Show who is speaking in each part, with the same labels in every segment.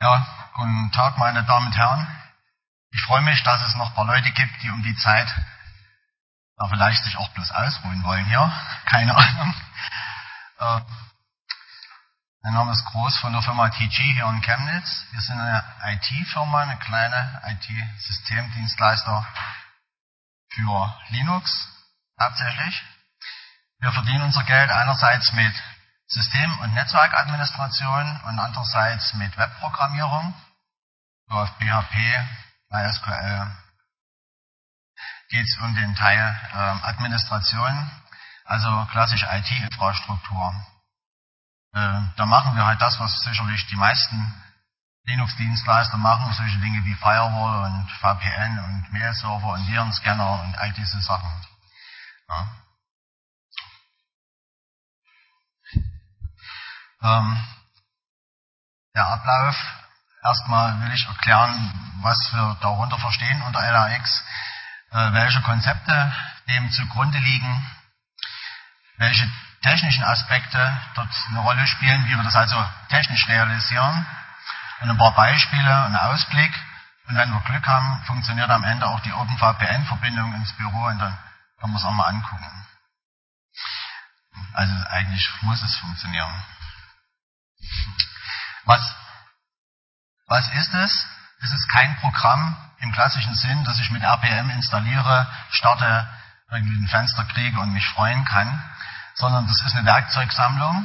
Speaker 1: Ja, guten Tag, meine Damen und Herren. Ich freue mich, dass es noch ein paar Leute gibt, die um die Zeit vielleicht sich auch bloß ausruhen wollen hier. Keine Ahnung. Mein Name ist Groß von der Firma TG hier in Chemnitz. Wir sind eine IT-Firma, eine kleine IT-Systemdienstleister für Linux hauptsächlich. Wir verdienen unser Geld einerseits mit System- und Netzwerkadministration und andererseits mit Webprogrammierung. So auf PHP, MySQL geht es um den Teil Administration, also klassische IT-Infrastruktur. Da machen wir halt das, was sicherlich die meisten Linux-Dienstleister machen, solche Dinge wie Firewall und VPN und Mail-Server und Virenscanner und all diese Sachen. Ja. Der Ablauf. Erstmal will ich erklären, was wir darunter verstehen unter LAX, welche Konzepte dem zugrunde liegen, welche technischen Aspekte dort eine Rolle spielen, wie wir das also technisch realisieren und ein paar Beispiele und einen Ausblick. Und wenn wir Glück haben, funktioniert am Ende auch die OpenVPN-Verbindung ins Büro und dann können wir es auch mal angucken. Also eigentlich muss es funktionieren. Was ist es? Es ist kein Programm im klassischen Sinn, das ich mit RPM installiere, starte, irgendwie ein Fenster kriege und mich freuen kann, sondern das ist eine Werkzeugsammlung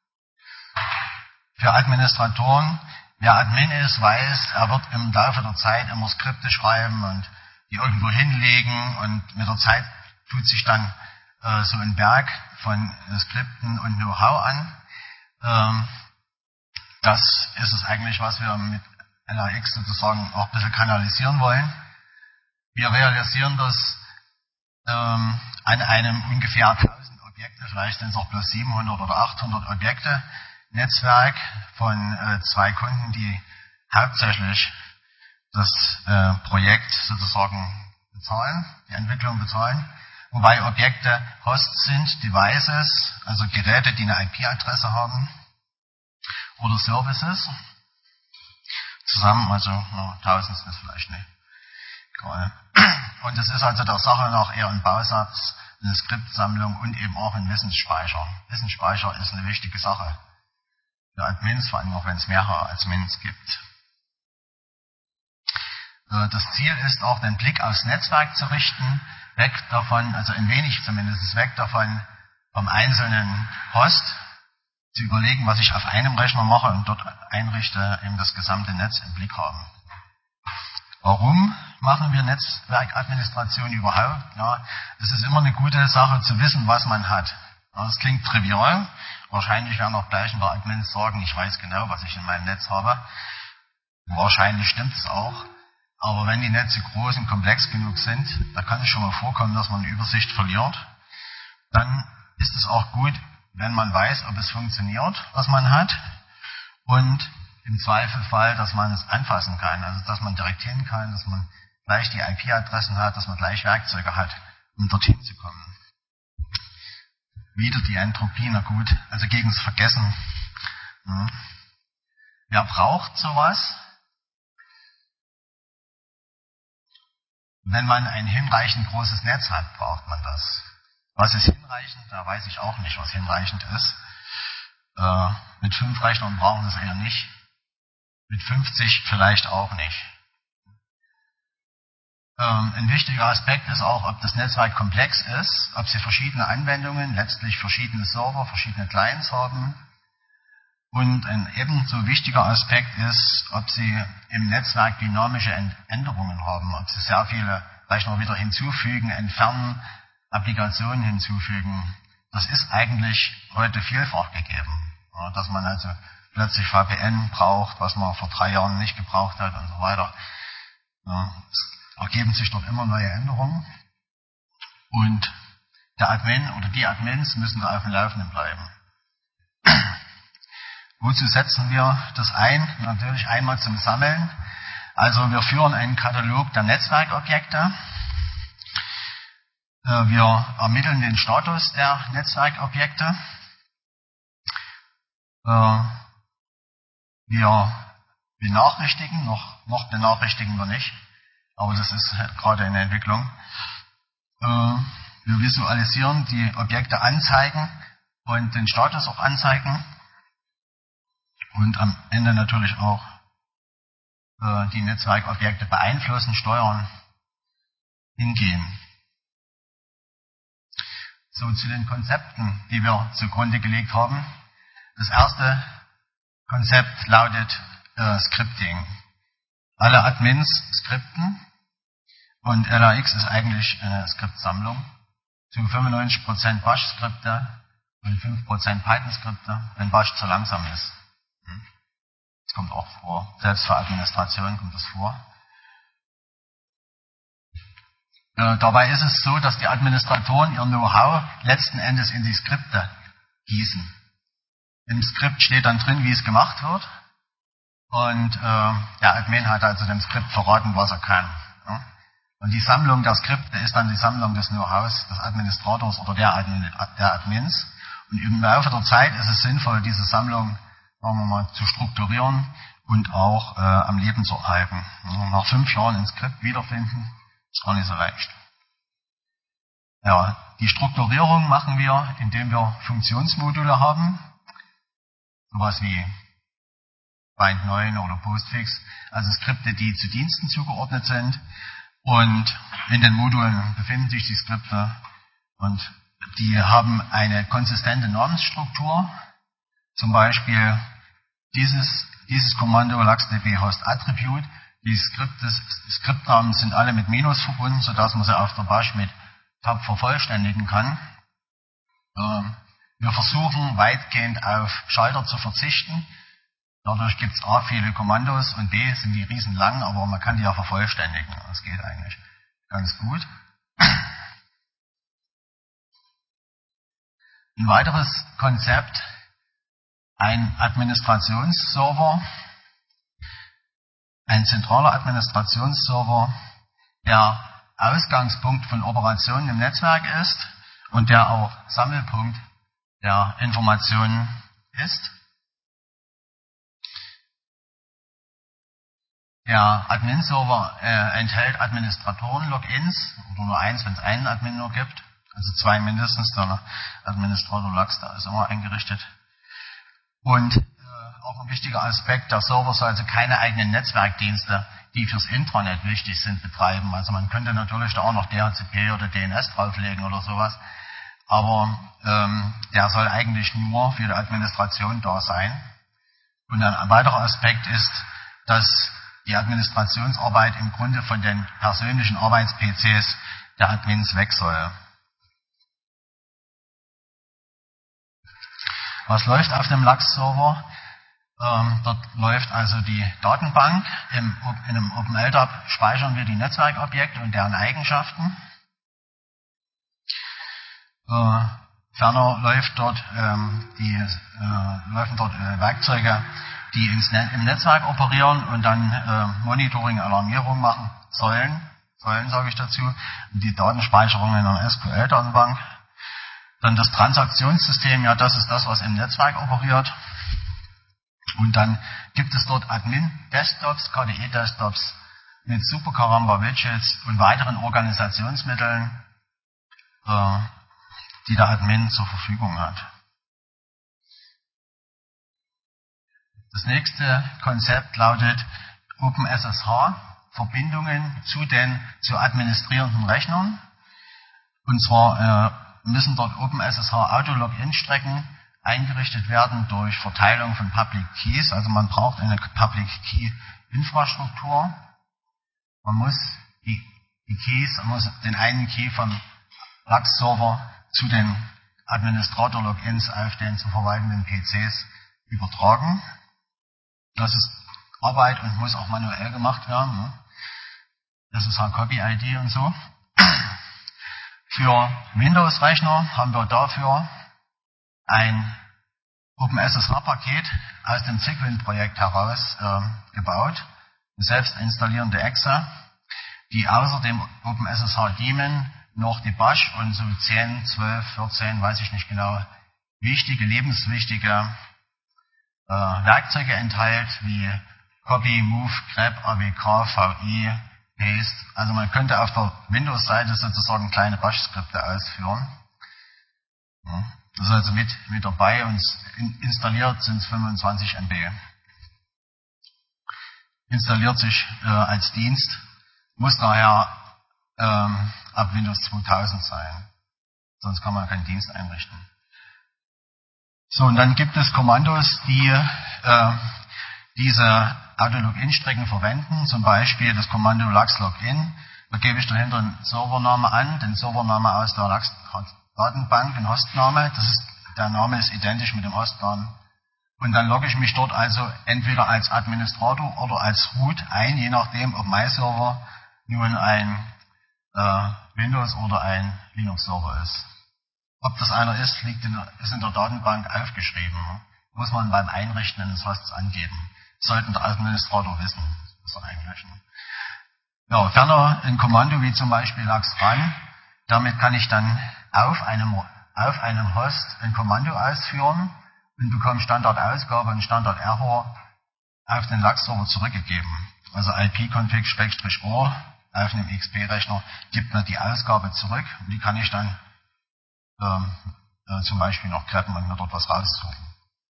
Speaker 1: für Administratoren. Wer Admin ist, weiß, er wird im Laufe der Zeit immer Skripte schreiben und die irgendwo hinlegen und mit der Zeit tut sich dann so ein Berg von Skripten und Know-how an. Das ist es eigentlich, was wir mit LAX sozusagen auch ein bisschen kanalisieren wollen. Wir realisieren das an einem ungefähr 1000 Objekte, vielleicht sind es auch bloß 700 oder 800 Objekte, Netzwerk von 2 Kunden, die hauptsächlich das Projekt sozusagen bezahlen, die Entwicklung bezahlen. Wobei Objekte Hosts sind, Devices, also Geräte, die eine IP-Adresse haben, oder Services. Zusammen, also 1000 sind es vielleicht nicht. Egal. Und es ist also der Sache nach eher ein Bausatz, eine Skriptsammlung und eben auch ein Wissensspeicher. Wissensspeicher ist eine wichtige Sache für Admins, vor allem auch wenn es mehrere Admins gibt. Das Ziel ist auch, den Blick aufs Netzwerk zu richten, weg davon, also ein wenig zumindest weg davon, vom einzelnen Host, zu überlegen, was ich auf einem Rechner mache und dort einrichte, eben das gesamte Netz im Blick haben. Warum machen wir Netzwerkadministration überhaupt? Ja, es ist immer eine gute Sache zu wissen, was man hat. Ja, das klingt trivial. Wahrscheinlich werden auch gleich ein paar Admins sagen, ich weiß genau, was ich in meinem Netz habe. Wahrscheinlich stimmt es auch. Aber wenn die Netze groß und komplex genug sind, da kann es schon mal vorkommen, dass man eine Übersicht verliert. Dann ist es auch gut, wenn man weiß, ob es funktioniert, was man hat, und im Zweifelfall, dass man es anfassen kann, also dass man direkt hin kann, dass man gleich die IP-Adressen hat, dass man gleich Werkzeuge hat, um dorthin zu kommen. Wieder die Entropie, na gut, also gegen das Vergessen. Ja. Wer braucht sowas? Wenn man ein hinreichend großes Netz hat, braucht man das. Was ist hinreichend? Da weiß ich auch nicht, was hinreichend ist. Mit 5 Rechnern brauchen wir es eher nicht. Mit 50 vielleicht auch nicht. Ein wichtiger Aspekt ist auch, ob das Netzwerk komplex ist, ob sie verschiedene Anwendungen, letztlich verschiedene Server, verschiedene Clients haben. Und ein ebenso wichtiger Aspekt ist, ob sie im Netzwerk dynamische Änderungen haben, ob sie sehr viele Rechner wieder hinzufügen, entfernen, Applikationen hinzufügen. Das ist eigentlich heute vielfach gegeben. Ja, dass man also plötzlich VPN braucht, was man vor 3 Jahren nicht gebraucht hat und so weiter. Ja, es ergeben sich dort immer neue Änderungen. Und der Admin oder die Admins müssen da auf dem Laufenden bleiben. Wozu setzen wir das ein? Natürlich einmal zum Sammeln. Also wir führen einen Katalog der Netzwerkobjekte. Wir ermitteln den Status der Netzwerkobjekte. Wir benachrichtigen. Noch benachrichtigen wir nicht, aber das ist halt gerade in der Entwicklung. Wir visualisieren, die Objekte anzeigen und den Status auch anzeigen und am Ende natürlich auch die Netzwerkobjekte beeinflussen, steuern, hingehen. So, zu den Konzepten, die wir zugrunde gelegt haben. Das erste Konzept lautet Scripting. Alle Admins skripten und LAX ist eigentlich eine Skriptsammlung. Zu 95% Bash-Skripte und 5% Python-Skripte, wenn Bash zu langsam ist. Das kommt auch vor. Selbst für Administration kommt das vor. Dabei ist es so, dass die Administratoren ihr Know-how letzten Endes in die Skripte gießen. Im Skript steht dann drin, wie es gemacht wird. Und der Admin hat also dem Skript verraten, was er kann. Ja? Und die Sammlung der Skripte ist dann die Sammlung des Know-hows des Administrators oder der Admins. Und im Laufe der Zeit ist es sinnvoll, diese Sammlung, sagen wir mal, zu strukturieren und auch am Leben zu erhalten. Nach 5 Jahren ein Skript wiederfinden, ist gar nicht so leicht. Ja, die Strukturierung machen wir, indem wir Funktionsmodule haben. Sowas wie Bind 9 oder Postfix, also Skripte, die zu Diensten zugeordnet sind. Und in den Modulen befinden sich die Skripte und die haben eine konsistente Namensstruktur. Zum Beispiel dieses Kommando LuxDB Host Attribute. Die Skriptnamen sind alle mit Minus verbunden, sodass man sie auf der Bash mit Tab vervollständigen kann. Wir versuchen weitgehend auf Schalter zu verzichten. Dadurch gibt es A, viele Kommandos und B, sind die riesen lang, aber man kann die ja vervollständigen. Das geht eigentlich ganz gut. Ein weiteres Konzept, ein Administrationsserver, ein zentraler Administrationsserver, der Ausgangspunkt von Operationen im Netzwerk ist und der auch Sammelpunkt der Informationen ist. Der Admin-Server enthält Administratoren-Logins, oder nur eins, wenn es einen Admin nur gibt. Also 2 mindestens, der Administrator Lux, da ist immer eingerichtet. Und auch ein wichtiger Aspekt, der Server soll also keine eigenen Netzwerkdienste, die fürs Intranet wichtig sind, betreiben. Also man könnte natürlich da auch noch DHCP oder DNS drauflegen oder sowas. Aber der soll eigentlich nur für die Administration da sein. Und ein weiterer Aspekt ist, dass die Administrationsarbeit im Grunde von den persönlichen Arbeits-PCs der Admins weg soll. Was läuft auf dem Lux-Server? Dort läuft also die Datenbank. In einem OpenLDAP speichern wir die Netzwerkobjekte und deren Eigenschaften. Ferner läuft dort, laufen dort Werkzeuge, die im Netzwerk operieren und dann Monitoring, Alarmierung machen sollen sage ich dazu, und die Datenspeicherung in einer SQL-Datenbank. Dann das Transaktionssystem, ja, das ist das, was im Netzwerk operiert. Und dann gibt es dort Admin-Desktops, KDE-Desktops mit Super Caramba-Widgets und weiteren Organisationsmitteln, die der Admin zur Verfügung hat. Das nächste Konzept lautet OpenSSH, Verbindungen zu administrierenden Rechnern. Und zwar müssen dort OpenSSH Auto-Login-Strecken eingerichtet werden durch Verteilung von Public Keys. Also man braucht eine Public Key Infrastruktur. Man muss den einen Key vom Lux-Server zu den Administrator-Logins auf den zu verwaltenden PCs übertragen. Das ist Arbeit und muss auch manuell gemacht werden. Ne? Das ist Copy-ID und so. Für Windows-Rechner haben wir dafür ein OpenSSH-Paket aus dem Cygwin-Projekt heraus gebaut, eine selbst installierende Exe, die außer dem OpenSSH-Daemon noch die Bash und so 10, 12, 14, weiß ich nicht genau, lebenswichtige Werkzeuge enthält, wie Copy, Move, Grep, AWK, VI, Paste. Also man könnte auf der Windows-Seite sozusagen kleine Bash-Skripte ausführen. Ja, das ist also mit dabei und installiert sind es 25 MB. Installiert sich als Dienst, muss daher ab Windows 2000 sein. Sonst kann man keinen Dienst einrichten. So, und dann gibt es Kommandos, die diese Autologin-Strecken verwenden. Zum Beispiel das Kommando LAX-Login. Da gebe ich dahinter einen Servername an, den Servername aus der LAX-Datenbank, den Hostname. Der Name ist identisch mit dem Hostnamen. Und dann logge ich mich dort also entweder als Administrator oder als Root ein, je nachdem, ob mein Server nun ein Windows- oder ein Linux-Server ist. Ob das einer ist, ist in der Datenbank aufgeschrieben. Muss man beim Einrichten eines Hosts angeben. Sollten der Administrator wissen. Das ist eigentlich. Ja, ferner ein Kommando wie zum Beispiel LAX-RUN. Damit kann ich dann auf einem Host ein Kommando ausführen und bekomme Standardausgabe und Standard-Error auf den LAX-Server zurückgegeben. Also ipconfig-o auf einem XP-Rechner gibt mir die Ausgabe zurück und die kann ich dann zum Beispiel noch greppen und mir dort was raussuchen.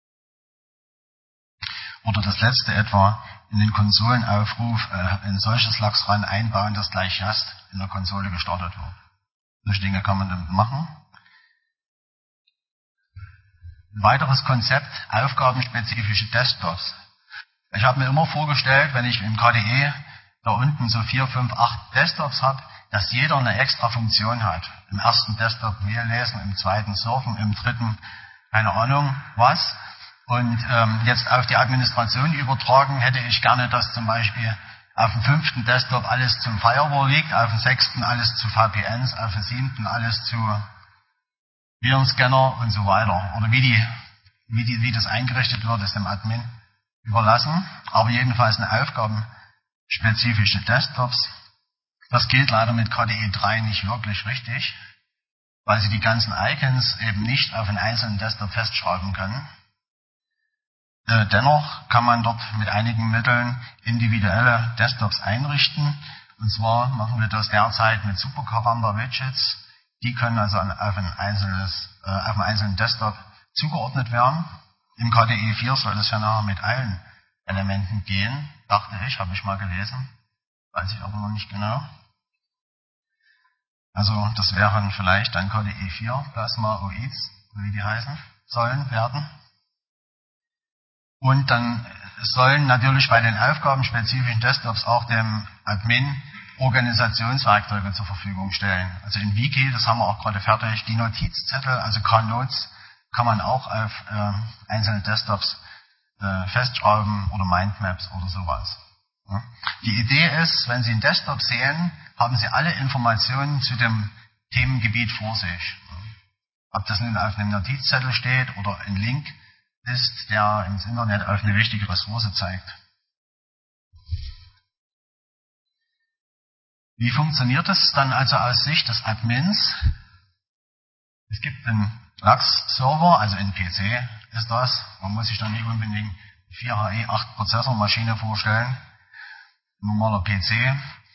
Speaker 1: Oder das letzte etwa in den Konsolenaufruf ein solches LAX-RUN einbauen, das gleich Just in der Konsole gestartet wird. Solche Dinge kann man damit machen. Ein weiteres Konzept, aufgabenspezifische Desktops. Ich habe mir immer vorgestellt, wenn ich im KDE da unten so 4, 5, 8 Desktops habe, dass jeder eine extra Funktion hat. Im ersten Desktop Mail lesen, im zweiten Surfen, im dritten keine Ahnung was. Und jetzt auf die Administration übertragen hätte ich gerne, dass zum Beispiel auf dem 5. Desktop alles zum Firewall liegt, auf dem 6. alles zu VPNs, auf dem 7. alles zu Virenscanner und so weiter. Oder wie das eingerichtet wird, ist dem Admin überlassen. Aber jedenfalls eine aufgabenspezifische Desktops. Das gilt leider mit KDE 3 nicht wirklich richtig, weil Sie die ganzen Icons eben nicht auf einen einzelnen Desktop festschreiben können. Dennoch kann man dort mit einigen Mitteln individuelle Desktops einrichten. Und zwar machen wir das derzeit mit Super Caramba Widgets. Die können also auf einen einzelnen Desktop zugeordnet werden. Im KDE 4 soll das ja nachher mit allen Elementen gehen, dachte ich, habe ich mal gelesen. Weiß ich aber noch nicht genau. Also das wären vielleicht dann KDE 4 Plasma-OIDs, wie die heißen sollen werden. Und dann sollen natürlich bei den aufgabenspezifischen Desktops auch dem Admin Organisationswerkzeuge zur Verfügung stellen. Also in Wiki, das haben wir auch gerade fertig, die Notizzettel, also K-Notes, kann man auch auf einzelne Desktops festschrauben oder Mindmaps oder sowas. Ja. Die Idee ist, wenn Sie einen Desktop sehen, haben Sie alle Informationen zu dem Themengebiet vor sich. Ob das nun auf einem Notizzettel steht oder ein Link ist, der ins Internet auf eine wichtige Ressource zeigt. Wie funktioniert das dann also aus Sicht des Admins? Es gibt einen LAX-Server, also ein PC ist das. Man muss sich dann nicht unbedingt 4HE 8 Prozessormaschine vorstellen. Normaler PC.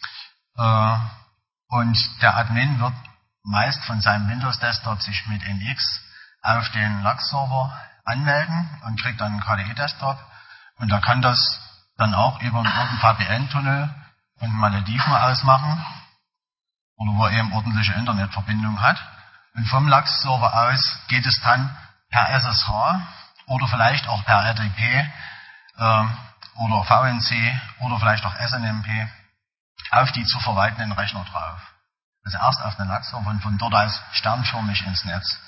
Speaker 1: Und der Admin wird meist von seinem Windows-Desktop sich mit NX auf den LAX-Server anmelden und kriegt dann einen KDE-Desktop. Und er kann das dann auch über einen VPN-Tunnel von Malediven aus machen. Oder wo er eben ordentliche Internetverbindung hat. Und vom LAX-Server aus geht es dann per SSH oder vielleicht auch per RDP oder VNC oder vielleicht auch SNMP auf die zu verwaltenden Rechner drauf. Also erst auf den LAX-Server und von dort aus sternförmig ins Netz.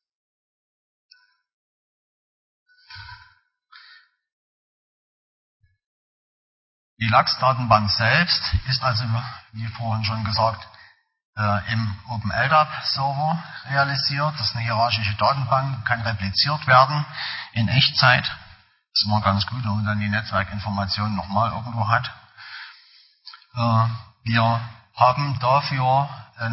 Speaker 1: Die LAX-Datenbank selbst ist also, wie vorhin schon gesagt, im OpenLDAP-Server realisiert. Das ist eine hierarchische Datenbank, kann repliziert werden in Echtzeit. Das ist immer ganz gut, wenn man dann die Netzwerkinformationen nochmal irgendwo hat. Wir haben dafür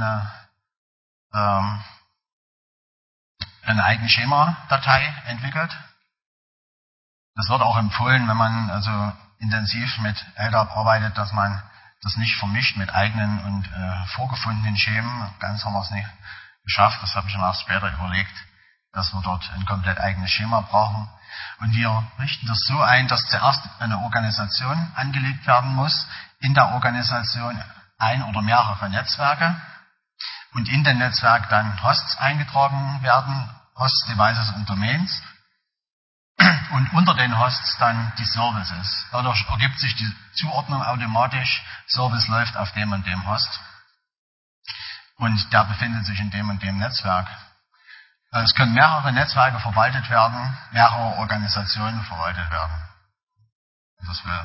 Speaker 1: eine eigene Schema-Datei entwickelt. Das wird auch empfohlen, wenn man also intensiv mit LDAP arbeitet, dass man das nicht vermischt mit eigenen und vorgefundenen Schemen. Ganz haben wir es nicht geschafft, das habe ich dann erst später überlegt, dass wir dort ein komplett eigenes Schema brauchen. Und wir richten das so ein, dass zuerst eine Organisation angelegt werden muss, in der Organisation ein oder mehrere Netzwerke und in den Netzwerk dann Hosts eingetragen werden, Hosts, Devices und Domains und unter den Hosts dann die Services. Dadurch ergibt sich die Zuordnung automatisch, Service läuft auf dem und dem Host und der befindet sich in dem und dem Netzwerk. Es können mehrere Netzwerke verwaltet werden, mehrere Organisationen verwaltet werden. Das will.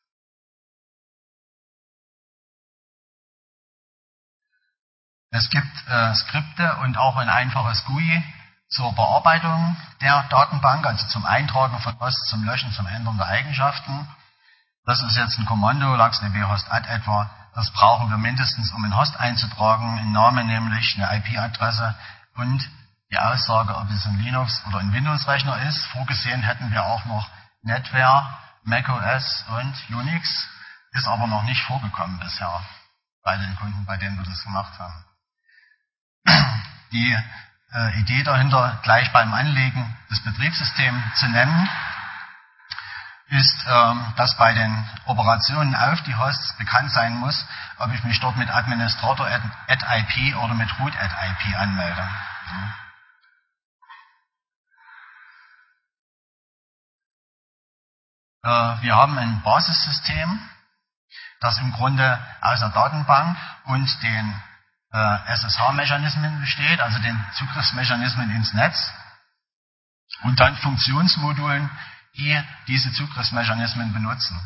Speaker 1: Es gibt Skripte und auch ein einfaches GUI zur Bearbeitung der Datenbank, also zum Eintragen von Hosts, zum Löschen, zum Ändern der Eigenschaften. Das ist jetzt ein Kommando, LuxDB Host add etwa. Das brauchen wir mindestens, um einen Host einzutragen, einen Namen nämlich, eine IP-Adresse und die Aussage, ob es ein Linux- oder ein Windows-Rechner ist. Vorgesehen hätten wir auch noch NetWare, macOS und Unix, ist aber noch nicht vorgekommen bisher bei den Kunden, bei denen wir das gemacht haben. Die Idee dahinter, gleich beim Anlegen des Betriebssystems zu nennen, ist, dass bei den Operationen auf die Hosts bekannt sein muss, ob ich mich dort mit Administrator at IP oder mit Root at IP anmelde. Wir haben ein Basissystem, das im Grunde aus der Datenbank und den SSH-Mechanismen besteht, also den Zugriffsmechanismen ins Netz, und dann Funktionsmodulen, die diese Zugriffsmechanismen benutzen.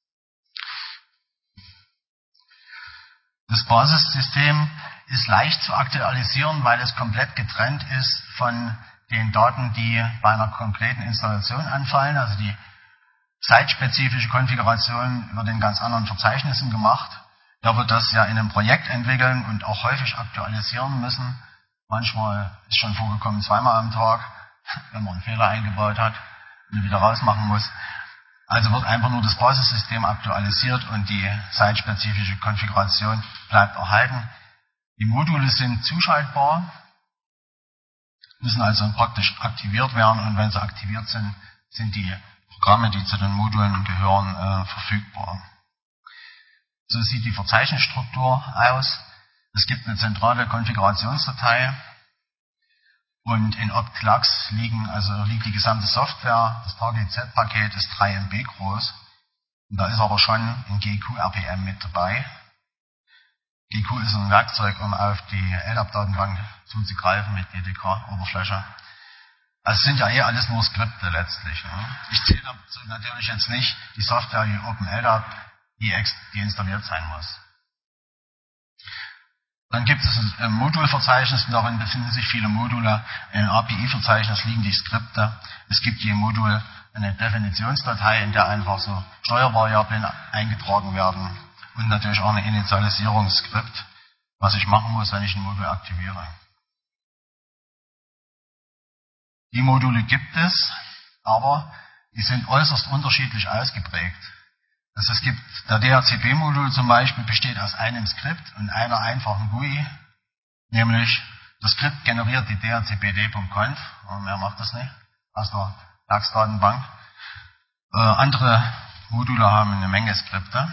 Speaker 1: Das Basissystem ist leicht zu aktualisieren, weil es komplett getrennt ist von den Daten, die bei einer konkreten Installation anfallen. Also die site-spezifische Konfiguration wird in ganz anderen Verzeichnissen gemacht. Da wird das ja in einem Projekt entwickeln und auch häufig aktualisieren müssen. Manchmal ist schon vorgekommen, zweimal am Tag, wenn man einen Fehler eingebaut hat und wieder rausmachen muss. Also wird einfach nur das Basissystem aktualisiert und die site-spezifische Konfiguration bleibt erhalten. Die Module sind zuschaltbar, müssen also praktisch aktiviert werden, und wenn sie aktiviert sind, sind die Programme, die zu den Modulen gehören, verfügbar. So sieht die Verzeichnisstruktur aus. Es gibt eine zentrale Konfigurationsdatei und in opt-lux liegt die gesamte Software. Das Target-Z-Paket ist 3 MB groß. Und da ist aber schon ein GQ-RPM mit dabei. GQ ist ein Werkzeug, um auf die LDAP-Datenbank zuzugreifen mit GTK-Oberfläche. Also es sind ja alles nur Skripte letztlich. Ne? Ich zähle dazu natürlich jetzt nicht die Software wie OpenLDAP, die installiert sein muss. Dann gibt es ein Modulverzeichnis, und darin befinden sich viele Module. In einem API-Verzeichnis liegen die Skripte. Es gibt je Modul eine Definitionsdatei, in der einfach so Steuervariablen eingetragen werden und natürlich auch eine Initialisierungsskript, was ich machen muss, wenn ich ein Modul aktiviere. Die Module gibt es, aber die sind äußerst unterschiedlich ausgeprägt. Also es gibt, der DHCP-Modul zum Beispiel besteht aus einem Skript und einer einfachen GUI, nämlich das Skript generiert die dhcpd.conf, mehr macht das nicht, aus der LuxDatenbank. Andere Module haben eine Menge Skripte.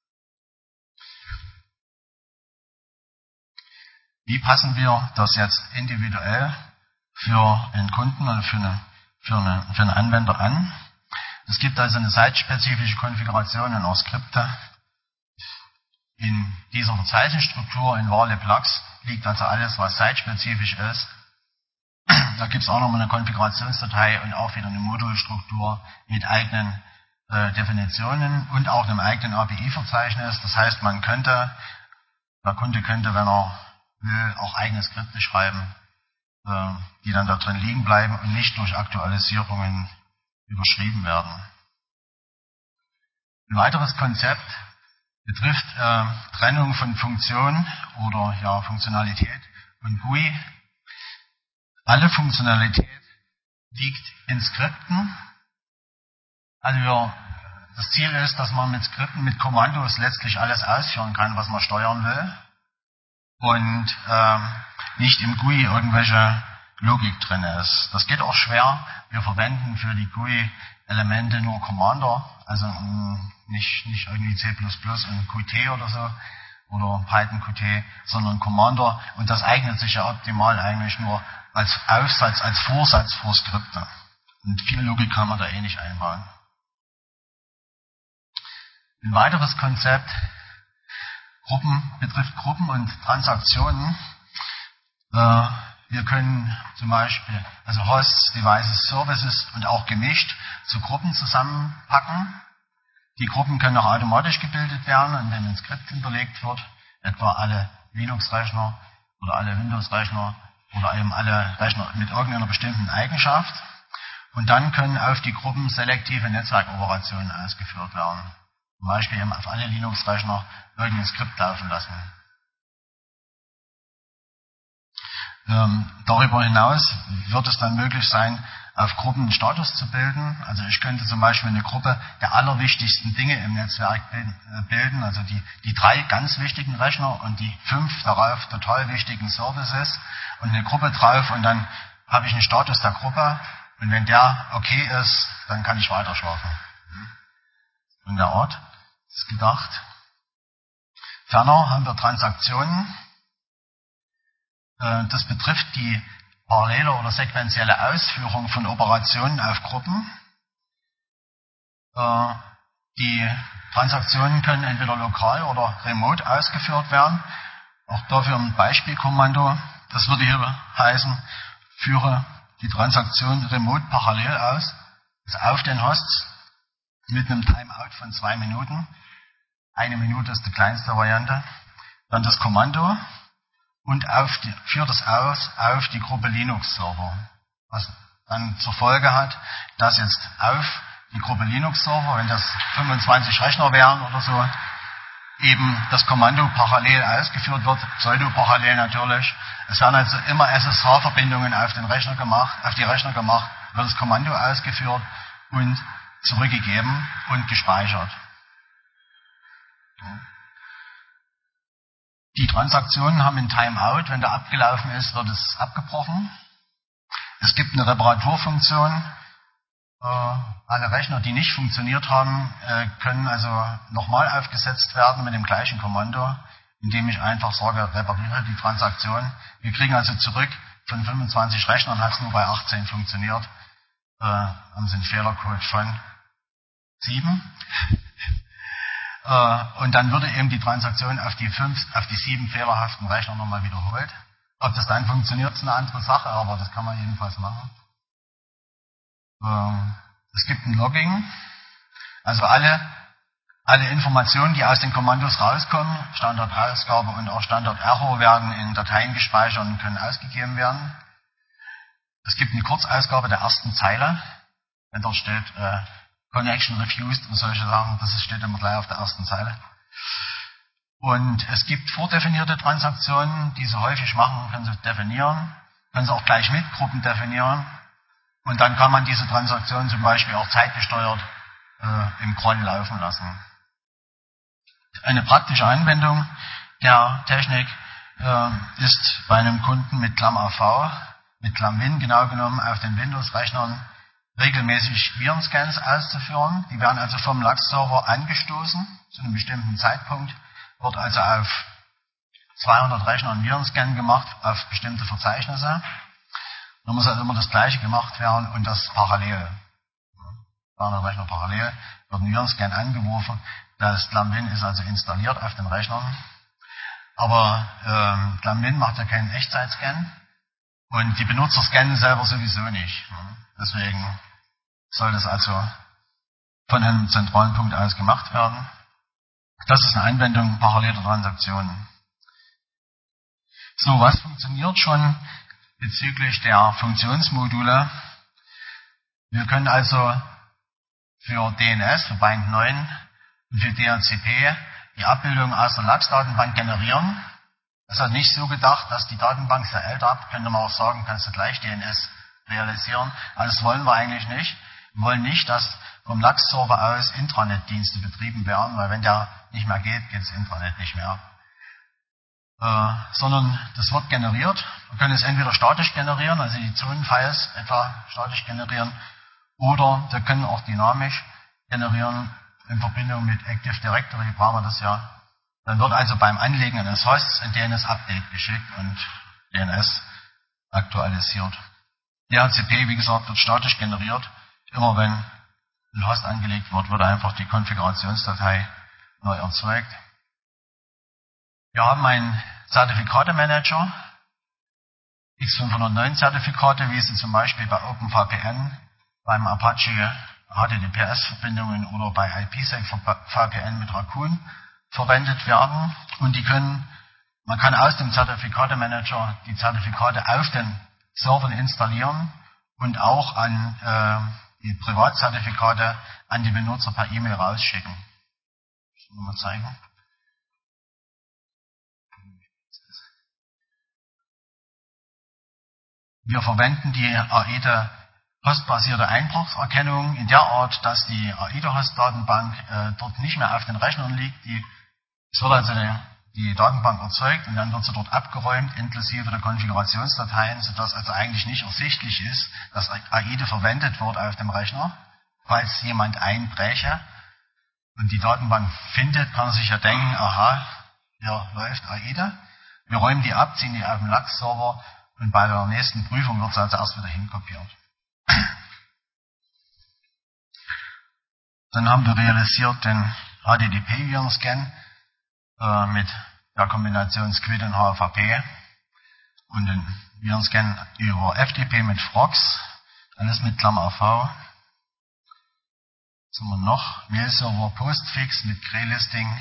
Speaker 1: Wie passen wir das jetzt individuell für einen Kunden oder für einen Anwender an? Es gibt also eine site-spezifische Konfiguration und auch Skripte. In dieser Verzeichnisstruktur in varlib-lux liegt also alles, was site-spezifisch ist. Da gibt es auch nochmal eine Konfigurationsdatei und auch wieder eine Modulstruktur mit eigenen Definitionen und auch einem eigenen API-Verzeichnis. Das heißt, der Kunde könnte, wenn er will, auch eigene Skripte schreiben, die dann da drin liegen bleiben und nicht durch Aktualisierungen überschrieben werden. Ein weiteres Konzept betrifft Trennung von Funktion oder Funktionalität und GUI. Alle Funktionalität liegt in Skripten. Also wir das Ziel ist, dass man mit Skripten, mit Kommandos letztlich alles ausführen kann, was man steuern will. Und nicht im GUI irgendwelche Logik drin ist. Das geht auch schwer. Wir verwenden für die GUI-Elemente nur Commander, also nicht irgendwie C++ und Qt oder so, oder Python Qt, sondern Commander. Und das eignet sich ja optimal eigentlich nur als Aufsatz, als Vorsatz vor Skripte. Und viel Logik kann man da eh nicht einbauen. Ein weiteres Konzept betrifft Gruppen und Transaktionen. Wir können zum Beispiel also Hosts, Devices, Services und auch gemischt zu Gruppen zusammenpacken. Die Gruppen können auch automatisch gebildet werden, indem ein Skript hinterlegt wird, etwa alle Linux-Rechner oder alle Windows-Rechner oder eben alle Rechner mit irgendeiner bestimmten Eigenschaft. Und dann können auf die Gruppen selektive Netzwerkoperationen ausgeführt werden. Zum Beispiel eben auf alle Linux-Rechner irgendein Skript laufen lassen. Darüber hinaus wird es dann möglich sein, auf Gruppen einen Status zu bilden. Also ich könnte zum Beispiel eine Gruppe der allerwichtigsten Dinge im Netzwerk bilden, also die 3 ganz wichtigen Rechner und die 5 darauf total wichtigen Services und eine Gruppe drauf und dann habe ich einen Status der Gruppe und wenn der okay ist, dann kann ich weiterschlafen. In der Art ist gedacht. Ferner haben wir Transaktionen. Das betrifft die parallele oder sequentielle Ausführung von Operationen auf Gruppen. Die Transaktionen können entweder lokal oder remote ausgeführt werden. Auch dafür ein Beispielkommando. Das würde hier heißen, führe die Transaktion remote parallel aus, also auf den Hosts mit einem Timeout von 2 Minuten. 1 Minute ist die kleinste Variante. Dann das Kommando. Und führt es aus auf die Gruppe Linux-Server. Was dann zur Folge hat, dass jetzt auf die Gruppe Linux-Server, wenn das 25 Rechner wären oder so, eben das Kommando parallel ausgeführt wird, pseudo-parallel natürlich. Es werden also immer SSH-Verbindungen auf die Rechner gemacht, wird das Kommando ausgeführt und zurückgegeben und gespeichert. Die Transaktionen haben ein Timeout. Wenn der abgelaufen ist, wird es abgebrochen. Es gibt eine Reparaturfunktion. Alle Rechner, die nicht funktioniert haben, können also nochmal aufgesetzt werden mit dem gleichen Kommando, indem ich einfach sage, repariere die Transaktion. Wir kriegen also zurück, von 25 Rechnern hat es nur bei 18 funktioniert. Haben Sie einen Fehlercode von 7. Und dann würde eben die Transaktion auf die 7 fehlerhaften Rechner nochmal wiederholt. Ob das dann funktioniert, ist eine andere Sache, aber das kann man jedenfalls machen. Es gibt ein Logging. Also alle Informationen, die aus den Kommandos rauskommen, Standardausgabe und auch Standard-Error, werden in Dateien gespeichert und können ausgegeben werden. Es gibt eine Kurzausgabe der ersten Zeile. Wenn dort steht Connection refused und solche Sachen, das steht immer gleich auf der ersten Zeile. Und es gibt vordefinierte Transaktionen, die Sie häufig machen, können Sie definieren, können Sie auch gleich mit Gruppen definieren. Und dann kann man diese Transaktionen zum Beispiel auch zeitgesteuert im Cron laufen lassen. Eine praktische Anwendung der Technik ist bei einem Kunden mit ClamAV, mit ClamWin genau genommen, auf den Windows-Rechnern regelmäßig Virenscans auszuführen. Die werden also vom LUKS-Server angestoßen zu einem bestimmten Zeitpunkt, wird also auf 200 Rechnern ein Virenscan gemacht auf bestimmte Verzeichnisse. Da muss also immer das Gleiche gemacht werden und das parallel. 200 Rechner parallel, wird ein Virenscan angeworfen. Das ClamWin ist also installiert auf den Rechnern. Aber ClamWin macht ja keinen Echtzeitscan und die Benutzer scannen selber sowieso nicht. Deswegen soll das also von einem zentralen Punkt aus gemacht werden. Das ist eine Anwendung paralleler Transaktionen. So, was funktioniert schon bezüglich der Funktionsmodule? Wir können also für DNS, für Bind 9 und für DHCP die Abbildung aus der LUKS-Datenbank generieren. Das ist also nicht so gedacht, dass die Datenbank sehr älter ab, könnte man auch sagen, kannst du gleich DNS realisieren. Aber das wollen wir eigentlich nicht. Wir wollen nicht, dass vom LAX-Server aus Intranet-Dienste betrieben werden, weil wenn der nicht mehr geht, geht das Intranet nicht mehr. Sondern das wird generiert. Wir können es entweder statisch generieren, also die Zonenfiles etwa statisch generieren, oder wir können auch dynamisch generieren in Verbindung mit Active Directory, brauchen wir das ja. Dann wird also beim Anlegen eines Hosts ein DNS-Update geschickt und DNS aktualisiert. DHCP, wie gesagt, wird statisch generiert. Immer wenn ein Host angelegt wird, wird einfach die Konfigurationsdatei neu erzeugt. Wir haben einen Zertifikate-Manager, X509-Zertifikate, wie sie zum Beispiel bei OpenVPN, beim Apache HTTPS-Verbindungen oder bei IPsec-VPN mit Raccoon verwendet werden. Und man kann aus dem Zertifikate-Manager die Zertifikate auf den Servern installieren und auch an die Privatzertifikate an die Benutzer per E-Mail rausschicken. Ich will mal zeigen. Wir verwenden die AIDA-Hostbasierte Einbruchserkennung in der Art, dass die AIDA-Host-Datenbank dort nicht mehr auf den Rechnern liegt. Es wird also die Datenbank erzeugt und dann wird sie dort abgeräumt, inklusive der Konfigurationsdateien, sodass also eigentlich nicht ersichtlich ist, dass AIDA verwendet wird auf dem Rechner. Falls jemand einbreche und die Datenbank findet, kann er sich ja denken, aha, hier läuft AIDA. Wir räumen die ab, ziehen die auf den LAX-Server und bei der nächsten Prüfung wird sie also erst wieder hinkopiert. Dann haben wir realisiert den HTTP-Virenscan mit der Kombination Squid und HFAP und den Virenscan über FTP mit Frox, alles mit Klammer V. Was haben wir noch? Mail-Server Postfix mit Grey-Listing,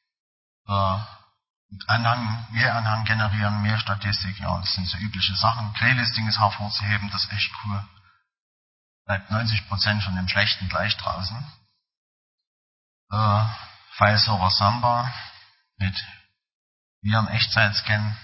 Speaker 1: Mail-Anhang generieren, Mail-Statistik, ja, das sind so übliche Sachen. Grey-Listing ist hervorzuheben, das ist echt cool. Bleibt 90% von dem Schlechten gleich draußen. File-Server Samba mit Viren-Echtzeit-Scan.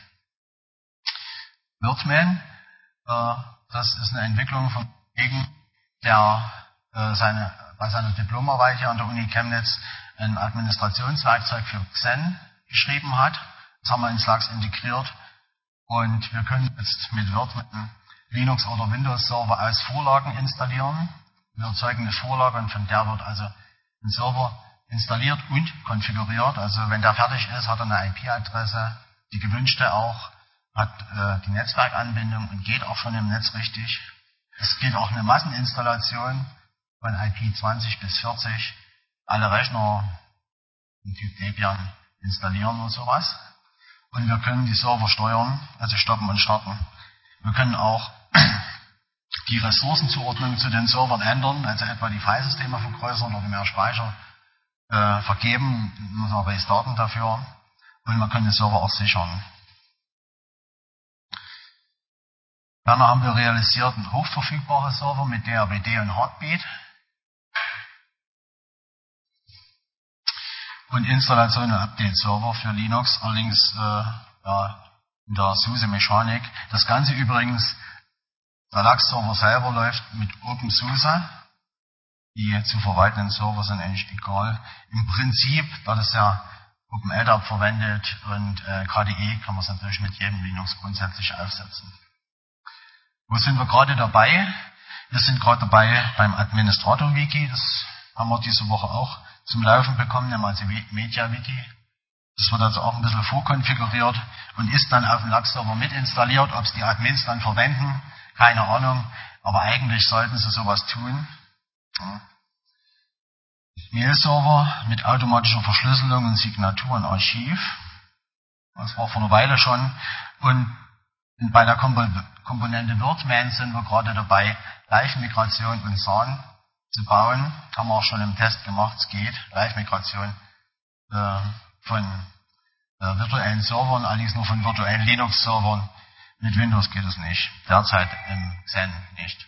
Speaker 1: Wordman, das ist eine Entwicklung von Kollegen, der bei seiner Diplomarbeit hier an der Uni Chemnitz ein Administrationswerkzeug für Xen geschrieben hat. Das haben wir in Slacks integriert und wir können jetzt mit Wordman Linux oder Windows Server aus Vorlagen installieren. Wir erzeugen eine Vorlage und von der wird also ein Server installiert und konfiguriert. Also wenn der fertig ist, hat er eine IP-Adresse, die gewünschte auch, hat die Netzwerkanbindung und geht auch schon im Netz richtig. Es geht auch eine Masseninstallation von IP 20 bis 40. Alle Rechner im Typ Debian installieren und sowas. Und wir können die Server steuern, also stoppen und starten. Wir können auch die Ressourcenzuordnung zu den Servern ändern, also etwa die Filesysteme vergrößern oder mehr Speicher vergeben, müssen wir restarten dafür. Und man kann den Server auch sichern. Dann haben wir realisiert einen hochverfügbaren Server mit DRWD und Heartbeat. Und Installation und Update-Server für Linux, allerdings in der SUSE-Mechanik. Das Ganze übrigens, der LAX-Server selber läuft mit OpenSUSE. Die zu verwaltenden Server sind eigentlich egal. Im Prinzip, da das ja OpenLDAP verwendet und KDE, kann man es natürlich mit jedem Linux grundsätzlich aufsetzen. Wo sind wir gerade dabei? Wir sind gerade dabei beim Administrator-Wiki. Das haben wir diese Woche auch zum Laufen bekommen, also MediaWiki. Das wird also auch ein bisschen vorkonfiguriert und ist dann auf dem LAX-Server mit installiert. Ob es die Admins dann verwenden, keine Ahnung. Aber eigentlich sollten sie sowas tun. Ja. Mail-Server mit automatischer Verschlüsselung und Signatur und Archiv. Das war vor einer Weile schon. Und bei der Komponente Wordman sind wir gerade dabei, Live-Migration und SAN zu bauen. Haben wir auch schon im Test gemacht, es geht. Live-Migration von virtuellen Servern, allerdings nur von virtuellen Linux-Servern. Mit Windows geht es nicht. Derzeit im Xen nicht.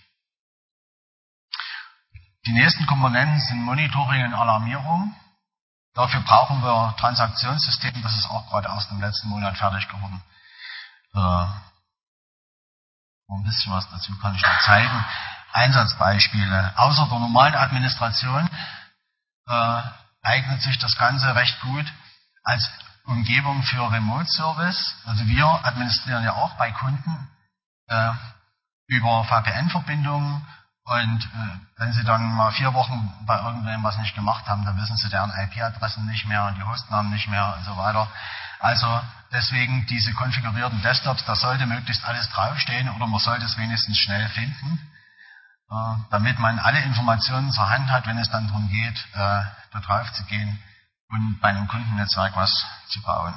Speaker 1: Die nächsten Komponenten sind Monitoring und Alarmierung. Dafür brauchen wir Transaktionssystem. Das ist auch gerade erst im letzten Monat fertig geworden. Ein bisschen was dazu kann ich noch zeigen. Einsatzbeispiele. Außer der normalen Administration eignet sich das Ganze recht gut als Umgebung für Remote Service. Also wir administrieren ja auch bei Kunden über VPN-Verbindungen und wenn Sie dann mal 4 Wochen bei irgendwem was nicht gemacht haben, dann wissen Sie deren IP-Adressen nicht mehr und die Hostnamen nicht mehr und so weiter. Also deswegen diese konfigurierten Desktops, da sollte möglichst alles draufstehen oder man sollte es wenigstens schnell finden, damit man alle Informationen zur Hand hat, wenn es dann darum geht, da drauf zu gehen und bei einem Kundennetzwerk was zu bauen.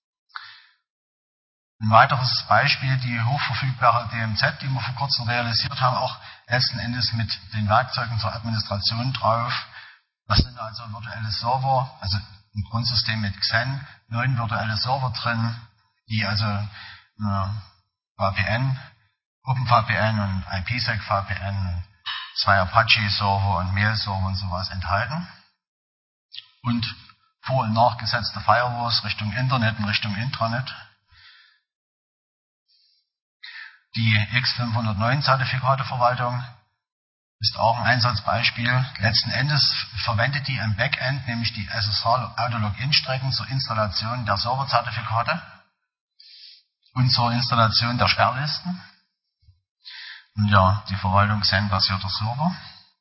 Speaker 1: Ein weiteres Beispiel, die hochverfügbare DMZ, die wir vor kurzem realisiert haben, auch letzten Endes mit den Werkzeugen zur Administration drauf. Das sind also virtuelle Server, also ein Grundsystem mit Xen, 9 virtuelle Server drin, die also VPN, OpenVPN und IPsec-VPN, 2 Apache-Server und Mail-Server und sowas enthalten. Und vor- und nachgesetzte Firewalls Richtung Internet und Richtung Intranet. Die X509-Zertifikateverwaltung ist auch ein Einsatzbeispiel. Letzten Endes verwendet die im Backend, nämlich die SSH-Auto-Login-Strecken zur Installation der Serverzertifikate und zur Installation der Sperrlisten. Und ja, die Verwaltung Xen-basierter Server.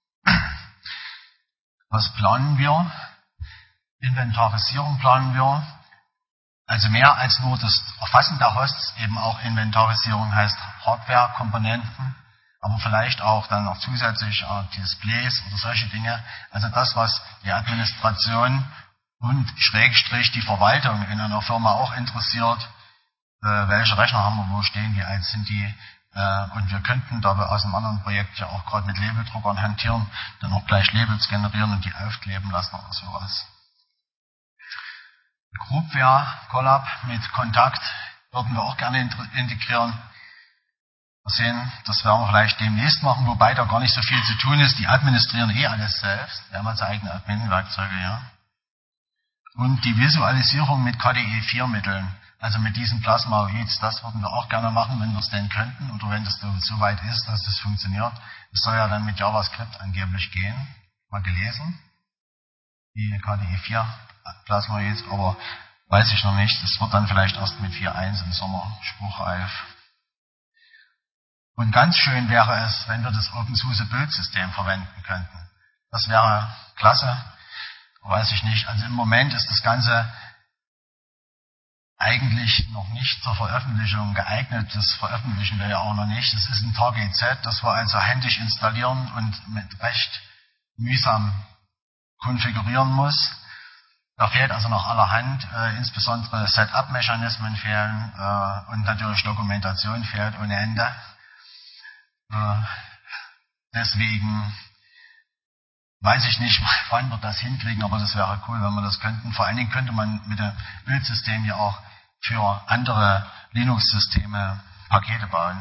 Speaker 1: Was planen wir? Inventarisierung planen wir. Also mehr als nur das Erfassen der Hosts, eben auch Inventarisierung heißt Hardware-Komponenten, aber vielleicht auch dann noch zusätzlich Displays oder solche Dinge. Also das, was die Administration und Schrägstrich die Verwaltung in einer Firma auch interessiert. Welche Rechner haben wir, wo stehen die, alt sind die? Und wir könnten dabei aus einem anderen Projekt ja auch gerade mit Labeldruckern hantieren, dann auch gleich Labels generieren und die aufkleben lassen oder sowas. Groupware Collab mit Kontakt würden wir auch gerne integrieren. Wir sehen, das werden wir vielleicht demnächst machen, wobei da gar nicht so viel zu tun ist. Die administrieren alles selbst. Die haben also eigene Admin-Werkzeuge, ja. Und die Visualisierung mit KDE4-Mitteln, also mit diesen Plasmaoids, das würden wir auch gerne machen, wenn wir es denn könnten oder wenn das so weit ist, dass das funktioniert. Das soll ja dann mit JavaScript angeblich gehen. Mal gelesen. Die KDE4 Plasmaoids, aber weiß ich noch nicht. Das wird dann vielleicht erst mit 4.1 im Sommer spruchreif. Und ganz schön wäre es, wenn wir das OpenSUSE-Build-System verwenden könnten. Das wäre klasse. Weiß ich nicht. Also im Moment ist das Ganze eigentlich noch nicht zur Veröffentlichung geeignet. Das veröffentlichen wir ja auch noch nicht. Das ist ein TGZ, das wir also händisch installieren und mit recht mühsam konfigurieren muss. Da fehlt also noch allerhand, insbesondere Setup-Mechanismen fehlen und natürlich Dokumentation fehlt ohne Ende. Deswegen weiß ich nicht, wann wir das hinkriegen, aber das wäre cool, wenn wir das könnten. Vor allen Dingen könnte man mit dem Bildsystem ja auch für andere Linux-Systeme Pakete bauen.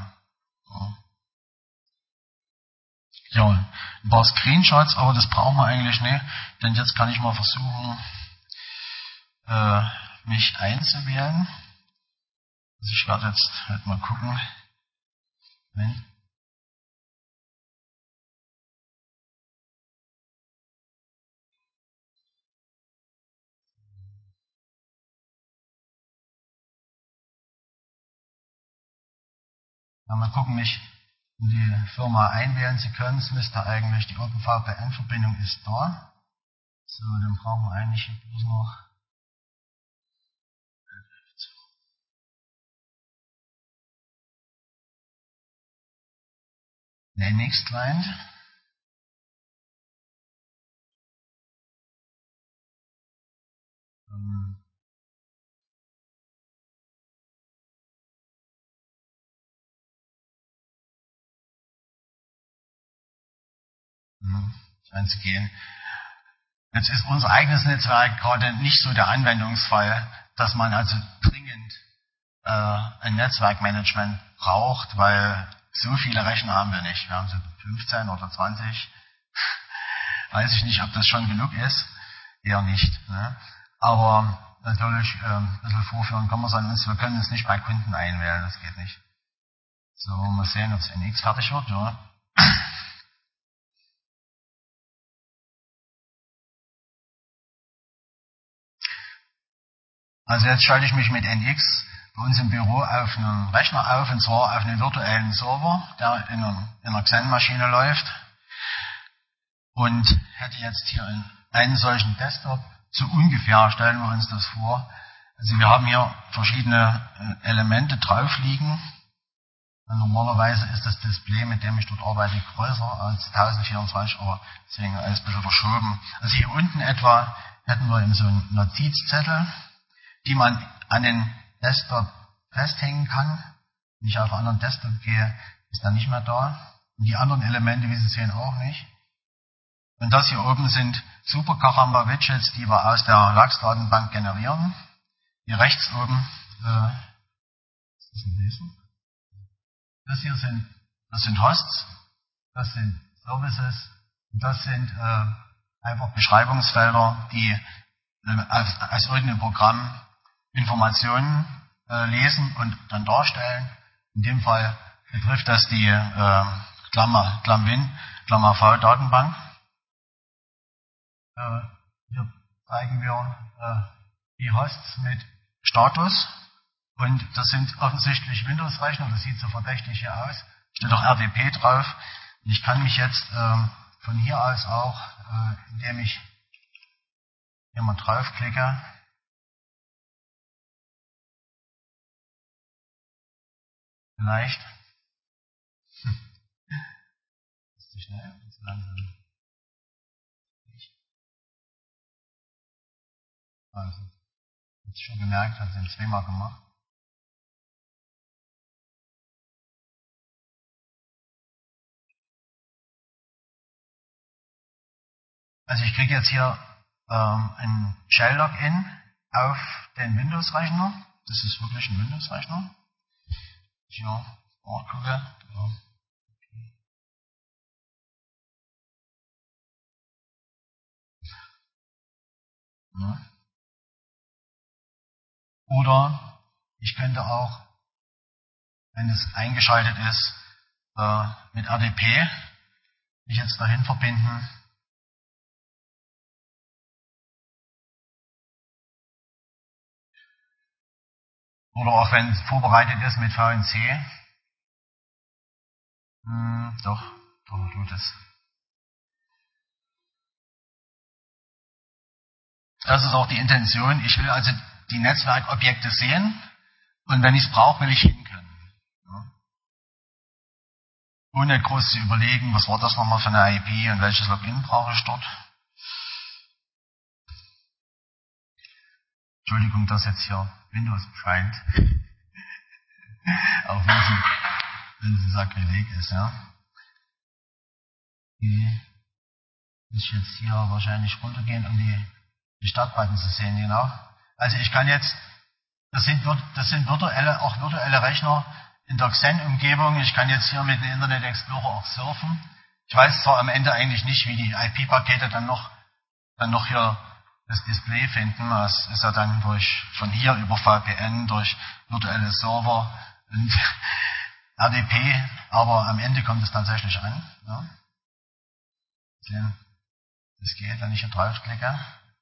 Speaker 1: Ja, ein paar Screenshots, aber das brauchen wir eigentlich nicht, denn jetzt kann ich mal versuchen, mich einzuwählen. Also ich werde jetzt halt mal gucken. Moment. Ja, mal gucken, mich in die Firma einwählen. Sie können es, müsste eigentlich, die OpenVPN-Verbindung ist da. So, dann brauchen wir eigentlich bloß noch den Next Client. Einzugehen. Jetzt ist unser eigenes Netzwerk gerade nicht so der Anwendungsfall, dass man also dringend ein Netzwerkmanagement braucht, weil so viele Rechner haben wir nicht. Wir haben so 15 oder 20. Weiß ich nicht, ob das schon genug ist. Eher nicht. Ne? Aber natürlich ein bisschen vorführen kann man es an uns. Wir können uns nicht bei Kunden einwählen, das geht nicht. So, mal sehen, ob es NX fertig wird. Ja. Also jetzt schalte ich mich mit NX bei uns im Büro auf einen Rechner auf, und zwar auf einen virtuellen Server, der in einer Xen-Maschine läuft, und hätte jetzt hier einen solchen Desktop. So ungefähr stellen wir uns das vor. Also wir haben hier verschiedene Elemente drauf liegen. Normalerweise ist das Display, mit dem ich dort arbeite, größer als 1024, aber deswegen alles ein bisschen verschoben. Also hier unten etwa hätten wir eben so einen Notizzettel, die man an den Desktop festhängen kann. Wenn ich auf einen anderen Desktop gehe, ist er nicht mehr da. Und die anderen Elemente, wie Sie sehen, auch nicht. Und das hier oben sind Super Karamba Widgets, die wir aus der LAX-Datenbank generieren. Hier rechts oben, ist das ein Leser? Das hier sind Hosts, das sind Services, und das sind einfach Beschreibungsfelder, die aus irgendeinem Programm Informationen lesen und dann darstellen. In dem Fall betrifft das die ClamWin, ClamAV Datenbank. Hier zeigen wir die Hosts mit Status, und das sind offensichtlich Windows-Rechner, das sieht so verdächtig hier aus, steht auch RDP drauf. Und ich kann mich jetzt von hier aus auch, indem ich hier mal draufklicke, vielleicht, ist zu schnell, zu langsam. Also, jetzt schon gemerkt, hat es zweimal gemacht. Also ich kriege jetzt hier ein Shell-Login auf den Windows-Rechner. Das ist wirklich ein Windows-Rechner. Ich hier gucke. Ja. Oder ich könnte auch, wenn es eingeschaltet ist, mit RDP mich jetzt dahin verbinden. Oder auch wenn es vorbereitet ist mit VNC. Doch tut es. Das ist auch die Intention. Ich will also die Netzwerkobjekte sehen, und wenn ich es brauche, will ich hin können. Ja. Ohne groß zu überlegen, was war das nochmal für eine IP und welches Login brauche ich dort. Entschuldigung, dass jetzt hier Windows scheint. Auch wenn es Sakrileg ist, ja. Die muss ich jetzt hier wahrscheinlich runtergehen, um die Startbutton zu sehen, genau. Also ich kann jetzt, das sind virtuelle Rechner in der Xen-Umgebung. Ich kann jetzt hier mit dem Internet Explorer auch surfen. Ich weiß zwar am Ende eigentlich nicht, wie die IP-Pakete dann noch hier das Display finden. Das ist ja dann von hier über VPN, durch virtuelle Server und RDP, aber am Ende kommt es tatsächlich an. Ja. Das geht, wenn ich hier draufklicke.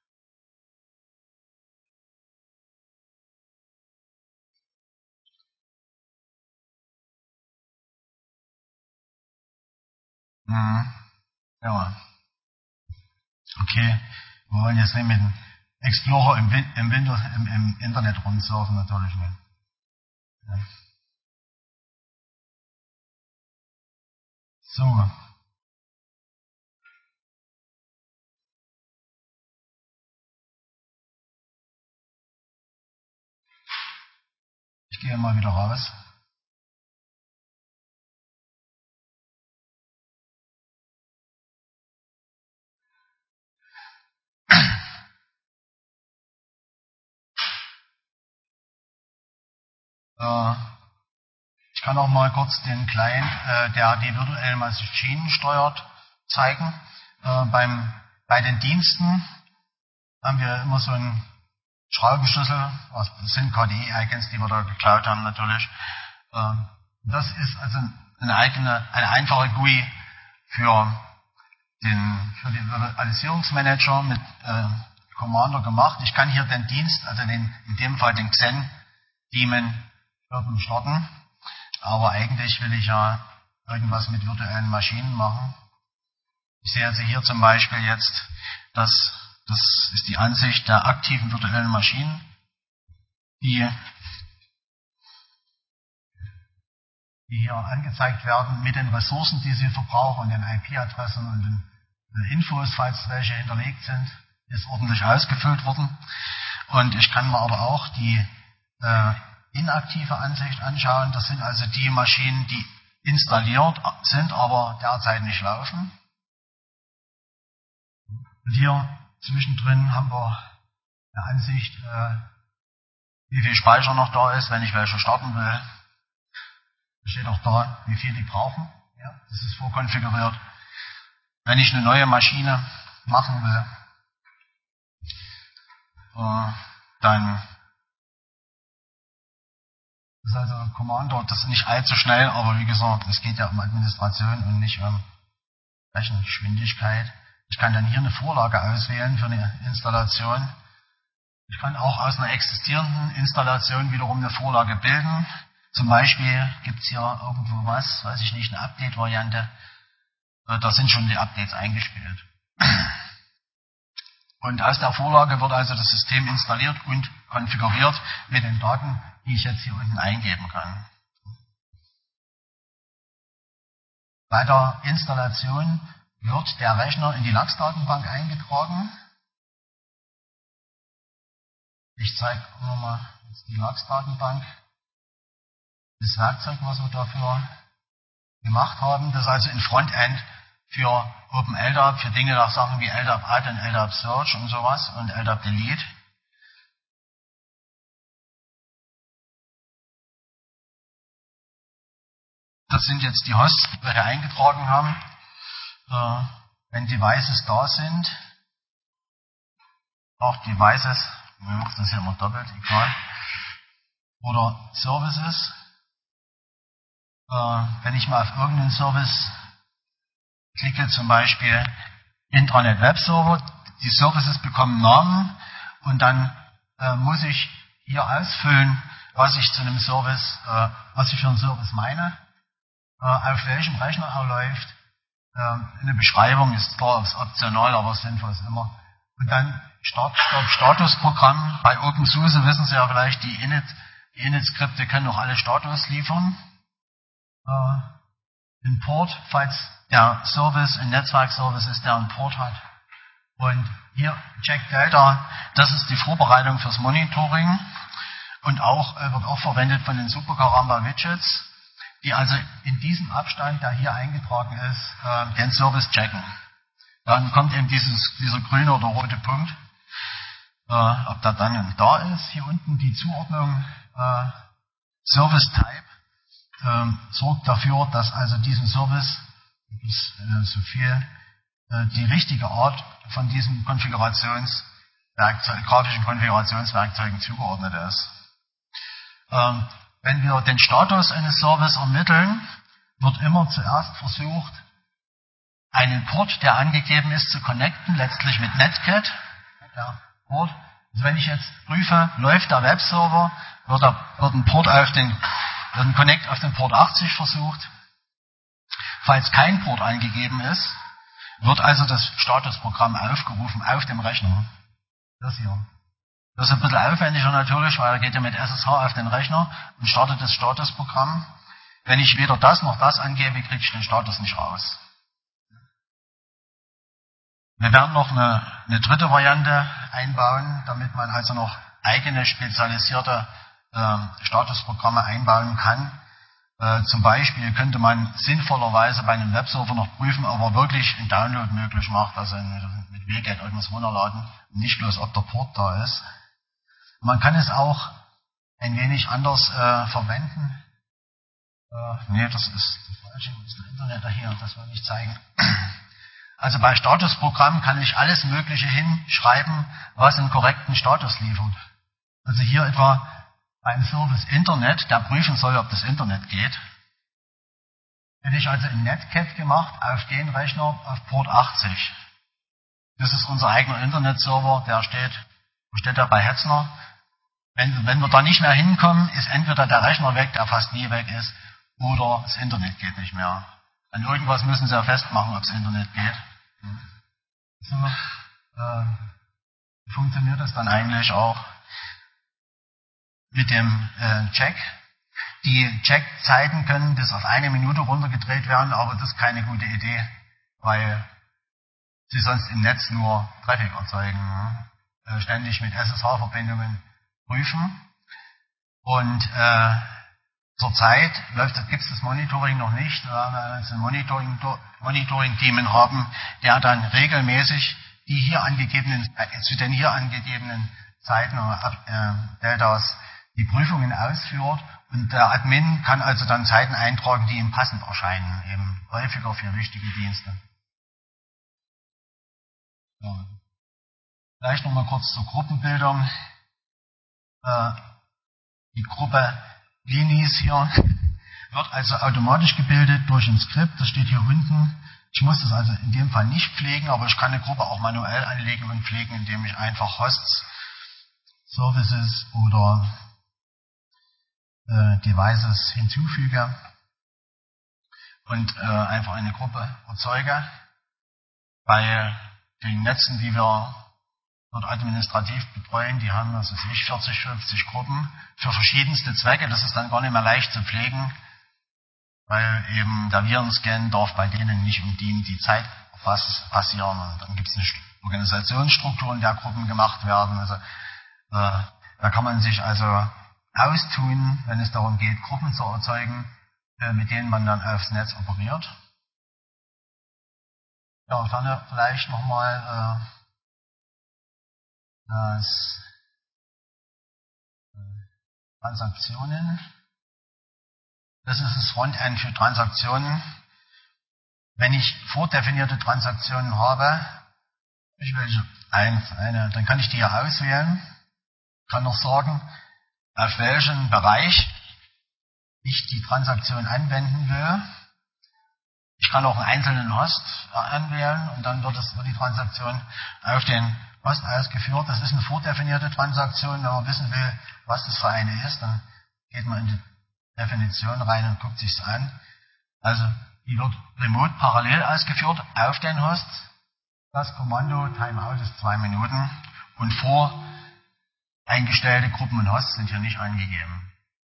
Speaker 1: Ja. Okay. Wir wollen jetzt nicht mit dem Explorer im Windows, im Internet rumsurfen, natürlich nicht. Ja. So. Ich gehe mal wieder raus. Ich kann auch mal kurz den Client, der die virtuellen Maschinen steuert, zeigen. Bei den Diensten haben wir immer so einen Schraubenschlüssel, das sind KDE-Icons, die wir da geklaut haben natürlich. Das ist also eine einfache GUI für den Virtualisierungsmanager mit Commander gemacht. Ich kann hier den Dienst, also in dem Fall den Xen-Daemon starten. Aber eigentlich will ich ja irgendwas mit virtuellen Maschinen machen. Ich sehe also hier zum Beispiel jetzt, das ist die Ansicht der aktiven virtuellen Maschinen, die hier angezeigt werden mit den Ressourcen, die sie verbrauchen und den IP-Adressen und den Infos, falls welche hinterlegt sind, ist ordentlich ausgefüllt worden. Und ich kann mir aber auch die inaktive Ansicht anschauen. Das sind also die Maschinen, die installiert sind, aber derzeit nicht laufen. Und hier zwischendrin haben wir eine Ansicht, wie viel Speicher noch da ist, wenn ich welche starten will. Da steht auch da, wie viel die brauchen. Ja, das ist vorkonfiguriert. Wenn ich eine neue Maschine machen will, dann ist also Kommando, das ist nicht allzu schnell, aber wie gesagt, es geht ja um Administration und nicht um Rechengeschwindigkeit. Ich kann dann hier eine Vorlage auswählen für eine Installation. Ich kann auch aus einer existierenden Installation wiederum eine Vorlage bilden. Zum Beispiel gibt es hier irgendwo was, weiß ich nicht, eine Update-Variante. Da sind schon die Updates eingespielt. Und aus der Vorlage wird also das System installiert und konfiguriert mit den Daten, die ich jetzt hier unten eingeben kann. Bei der Installation wird der Rechner in die LAX-Datenbank eingetragen. Ich zeige nochmal die LAX-Datenbank. Das Werkzeug, was wir dafür gemacht haben, das ist also ein Frontend für OpenLDAP, für Dinge nach Sachen wie LDAP Add und LDAP Search und sowas und LDAP Delete. Das sind jetzt die Hosts, die wir hier eingetragen haben. Wenn Devices da sind, auch Devices, wir machen das hier mal doppelt, egal, oder Services, wenn ich mal auf irgendeinen Service klicke, zum Beispiel Intranet Web Server, die Services bekommen Namen und dann muss ich hier ausfüllen, was ich zu einem Service, was ich für einen Service meine, auf welchem Rechner er läuft. Eine Beschreibung ist klar, ist optional, aber sinnvoll ist immer. Und dann Statusprogramm. Bei OpenSUSE wissen Sie ja vielleicht, die Init-Skripte können auch alle Status liefern. Ein Port, falls der Service ein Netzwerkservice ist, der einen Port hat. Und hier Check Delta, das ist die Vorbereitung fürs Monitoring und wird auch verwendet von den Super-Caramba Widgets, die also in diesem Abstand, der hier eingetragen ist, den Service checken. Dann kommt eben dieser grüne oder rote Punkt, ob der dann da ist. Hier unten die Zuordnung Service Type sorgt dafür, dass also diesem Service die richtige Art von diesem grafischen Konfigurationswerkzeugen zugeordnet ist. Wenn wir den Status eines Service ermitteln, wird immer zuerst versucht, einen Port, der angegeben ist, zu connecten, letztlich mit Netcat. Der Port. Also wenn ich jetzt prüfe, läuft der Webserver, wird ein Connect auf den Port 80 versucht. Falls kein Port angegeben ist, wird also das Statusprogramm aufgerufen auf dem Rechner. Das hier. Das ist ein bisschen aufwendiger natürlich, weil er geht ja mit SSH auf den Rechner und startet das Statusprogramm. Wenn ich weder das noch das angebe, kriege ich den Status nicht raus. Wir werden noch eine dritte Variante einbauen, damit man also noch eigene spezialisierte Statusprogramme einbauen kann. Zum Beispiel könnte man sinnvollerweise bei einem Webserver noch prüfen, ob er wirklich einen Download möglich macht, also mit wget irgendwas runterladen, nicht bloß ob der Port da ist. Man kann es auch ein wenig anders verwenden. Das ist das Falsche, das ist das Internet daher, das will ich zeigen. Also bei Statusprogramm kann ich alles Mögliche hinschreiben, was einen korrekten Status liefert. Also hier etwa beim Service Internet, der prüfen soll, ob das Internet geht. Hätte ich also in Netcat gemacht auf den Rechner auf Port 80. Das ist unser eigener Internetserver, wo steht der bei Hetzner. Wenn wir da nicht mehr hinkommen, ist entweder der Rechner weg, der fast nie weg ist, oder das Internet geht nicht mehr. An irgendwas müssen sie ja festmachen, ob das Internet geht. So, funktioniert das dann eigentlich auch mit dem Check. Die Checkzeiten können bis auf 1 Minute runtergedreht werden, aber das ist keine gute Idee, weil sie sonst im Netz nur Traffic erzeugen. Ständig mit SSH-Verbindungen prüfen. Und zurzeit gibt es das Monitoring noch nicht, weil wir ein Monitoring-Team haben, der dann regelmäßig zu den hier angegebenen Zeiten oder Deltas die Prüfungen ausführt. Und der Admin kann also dann Zeiten eintragen, die ihm passend erscheinen, eben häufiger für wichtige Dienste. Ja. Vielleicht nochmal kurz zur Gruppenbildung. Die Gruppe Linis hier wird also automatisch gebildet durch ein Skript, das steht hier unten. Ich muss das also in dem Fall nicht pflegen, aber ich kann eine Gruppe auch manuell anlegen und pflegen, indem ich einfach Hosts, Services oder Devices hinzufüge und einfach eine Gruppe erzeuge. Bei den Netzen, die wir dort administrativ betreuen, die haben, was weiß ich, 40, 50 Gruppen für verschiedenste Zwecke. Das ist dann gar nicht mehr leicht zu pflegen, weil eben der Virenscan darf bei denen nicht um die Zeit passieren. Und dann gibt es eine Organisationsstruktur, in der Gruppen gemacht werden. Also da kann man sich also austun, wenn es darum geht, Gruppen zu erzeugen, mit denen man dann aufs Netz operiert. Ja, und dann vielleicht nochmal das Transaktionen. Das ist das Frontend für Transaktionen. Wenn ich vordefinierte Transaktionen habe, ich will eine, dann kann ich die hier auswählen. Kann noch sagen, auf welchen Bereich ich die Transaktion anwenden will. Ich kann auch einen einzelnen Host anwählen und dann wird die Transaktion auf den Host ausgeführt. Das ist eine vordefinierte Transaktion. Wenn man wissen will, was das für eine ist, dann geht man in die Definition rein und guckt sich's an. Also die wird remote parallel ausgeführt auf den Host. Das Kommando Timeout ist 2 Minuten und voreingestellte Gruppen und Hosts sind hier nicht angegeben.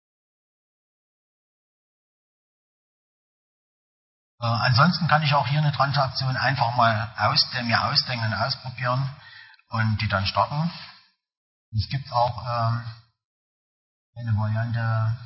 Speaker 1: Ansonsten kann ich auch hier eine Transaktion einfach mal mir ausdenken und ausprobieren und die dann starten. Es gibt auch eine Variante,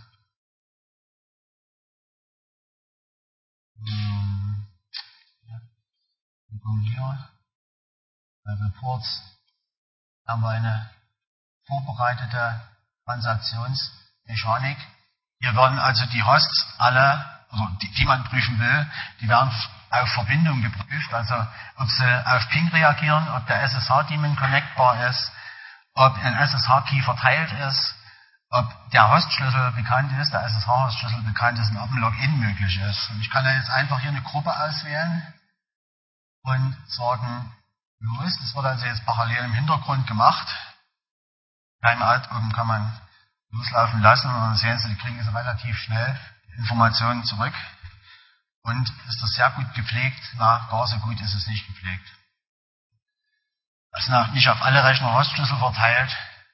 Speaker 1: hier bei Reports haben wir eine vorbereitete Transaktionsmechanik. Hier werden also die Hosts alle, also die man prüfen will, die werden auf Verbindung geprüft, also ob sie auf Ping reagieren, ob der SSH-Daemon connectbar ist, ob ein SSH-Key verteilt ist, ob der Hostschlüssel bekannt ist, der SSH-Hostschlüssel bekannt ist und ob ein Login möglich ist. Und ich kann ja jetzt einfach hier eine Gruppe auswählen und sagen, los, das wird also jetzt parallel im Hintergrund gemacht. Timeout oben kann man loslaufen lassen und dann sehen Sie, die kriegen jetzt relativ schnell Informationen zurück. Und ist das sehr gut gepflegt? Na, gar so gut ist es nicht gepflegt. Das ist nicht auf alle Rechner Hostschlüssel verteilt.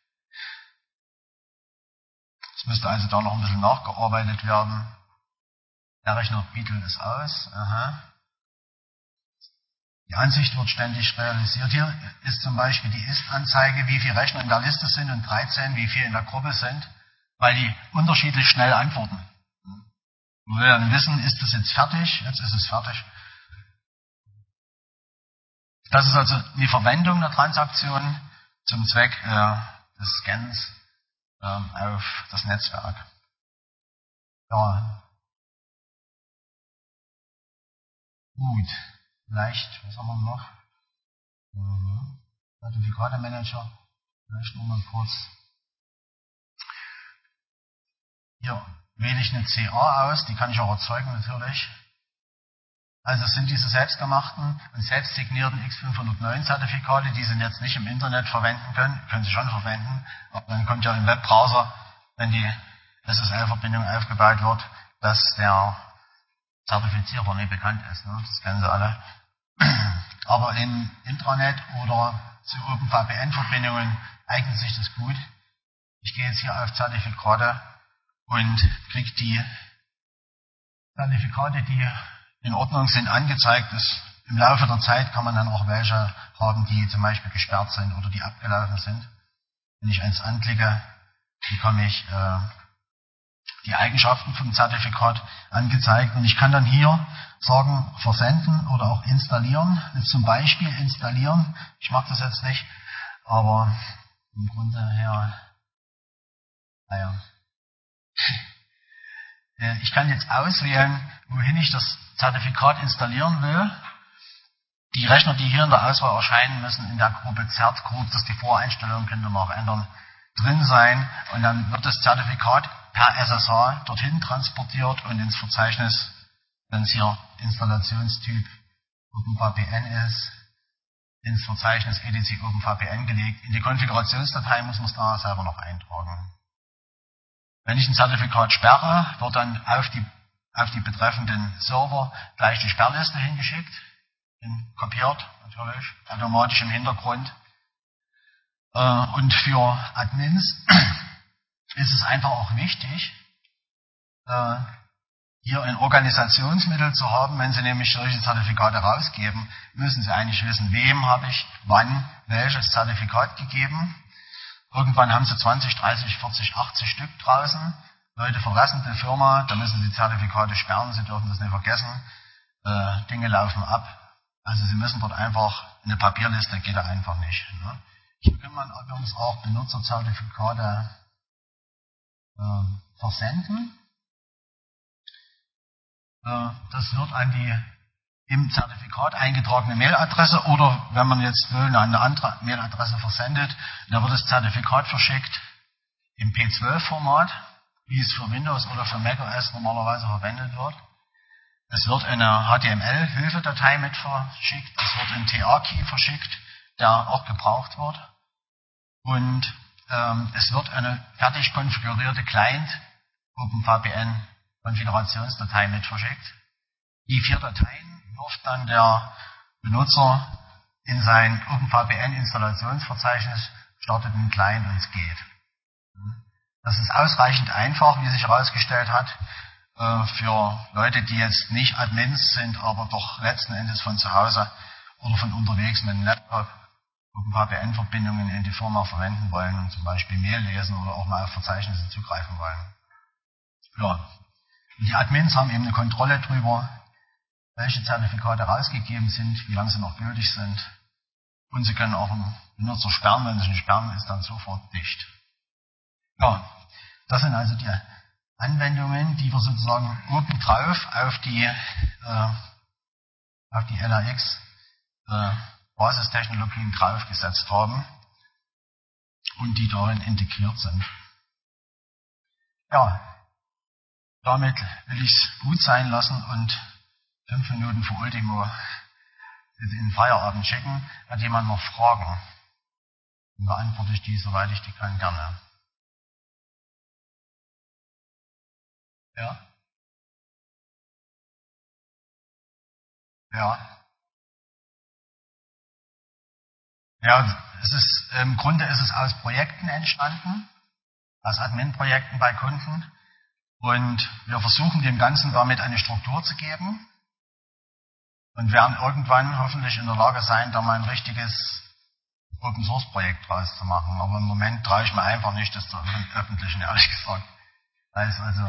Speaker 1: Es müsste also da noch ein bisschen nachgearbeitet werden. Der Rechner bietet es aus. Aha. Die Ansicht wird ständig realisiert. Hier ist zum Beispiel die Ist-Anzeige, wie viele Rechner in der Liste sind und 13, wie viele in der Gruppe sind, weil die unterschiedlich schnell antworten. Wir werden wissen, ist das jetzt fertig? Jetzt ist es fertig. Das ist also die Verwendung der Transaktion zum Zweck des Scans auf das Netzwerk. Ja. Gut. Vielleicht, was haben wir noch? Zertifikate-Manager. Vielleicht nochmal kurz. Hier wähle ich eine CA aus, die kann ich auch erzeugen natürlich. Also es sind diese selbstgemachten und selbst signierten X509 Zertifikate, die Sie jetzt nicht im Internet verwenden können Sie schon verwenden, aber dann kommt ja im Webbrowser, wenn die SSL-Verbindung aufgebaut wird, dass der Zertifizierer nicht bekannt ist. Ne? Das kennen Sie alle. Aber im Intranet oder zu OpenVPN-Verbindungen eignet sich das gut. Ich gehe jetzt hier auf Zertifikate und kriege die Zertifikate, die in Ordnung sind, angezeigt. Im Laufe der Zeit kann man dann auch welche haben, die zum Beispiel gesperrt sind oder die abgelaufen sind. Wenn ich eins anklicke, bekomme ich die Eigenschaften vom Zertifikat angezeigt. Und ich kann dann hier sagen, versenden oder auch installieren. Jetzt zum Beispiel installieren. Ich mache das jetzt nicht, aber im Grunde her, naja. Ich kann jetzt auswählen, wohin ich das Zertifikat installieren will. Die Rechner, die hier in der Auswahl erscheinen, müssen in der Gruppe Cert Group, das ist die Voreinstellung, könnt ihr noch ändern, drin sein. Und dann wird das Zertifikat per SSH dorthin transportiert und ins Verzeichnis, wenn es hier Installationstyp OpenVPN ist, ins Verzeichnis etc OpenVPN gelegt. In die Konfigurationsdatei muss man es da selber noch eintragen. Wenn ich ein Zertifikat sperre, wird dann auf die betreffenden Server gleich die Sperrliste hingeschickt, kopiert natürlich, automatisch im Hintergrund. Und für Admins ist es einfach auch wichtig, hier ein Organisationsmittel zu haben. Wenn Sie nämlich solche Zertifikate rausgeben, müssen Sie eigentlich wissen, wem habe ich wann welches Zertifikat gegeben. Irgendwann haben Sie 20, 30, 40, 80 Stück draußen. Leute verlassen die Firma, da müssen Sie Zertifikate sperren, Sie dürfen das nicht vergessen. Dinge laufen ab. Also Sie müssen dort einfach, eine Papierliste geht da einfach nicht. Ne? Hier kann man übrigens auch Benutzerzertifikate versenden. Das wird an die im Zertifikat eingetragene Mailadresse oder, wenn man jetzt will, eine andere Mailadresse versendet, da wird das Zertifikat verschickt im P12-Format, wie es für Windows oder für macOS normalerweise verwendet wird. Es wird eine HTML-Hilfedatei mit verschickt, es wird ein TA-Key verschickt, der auch gebraucht wird. Und es wird eine fertig konfigurierte Client OpenVPN-Konfigurationsdatei mit verschickt. Die 4 Dateien wirft dann der Benutzer in sein OpenVPN-Installationsverzeichnis, startet einen Client und es geht. Das ist ausreichend einfach, wie sich herausgestellt hat, für Leute, die jetzt nicht Admins sind, aber doch letzten Endes von zu Hause oder von unterwegs mit einem Laptop OpenVPN-Verbindungen in die Firma verwenden wollen und zum Beispiel Mail lesen oder auch mal auf Verzeichnisse zugreifen wollen. Ja. Und die Admins haben eben eine Kontrolle drüber, welche Zertifikate rausgegeben sind, wie lange sie noch gültig sind. Und sie können auch einen Benutzer sperren, wenn sie ihn sperren, ist dann sofort dicht. Ja, das sind also die Anwendungen, die wir sozusagen obendrauf auf die LAX Basistechnologien draufgesetzt haben und die darin integriert sind. Ja, damit will ich es gut sein lassen und 5 Minuten vor Ultimo in den Feierabend schicken. Hat jemand noch Fragen? Dann beantworte ich die, soweit ich die kann, gerne. Ja? Ja. Ja, im Grunde ist es aus Projekten entstanden, aus Admin-Projekten bei Kunden. Und wir versuchen dem Ganzen damit eine Struktur zu geben und werden irgendwann hoffentlich in der Lage sein, da mal ein richtiges Open-Source-Projekt draus zu machen. Aber im Moment traue ich mir einfach nicht, das zu veröffentlichen, ehrlich gesagt. Das ist also,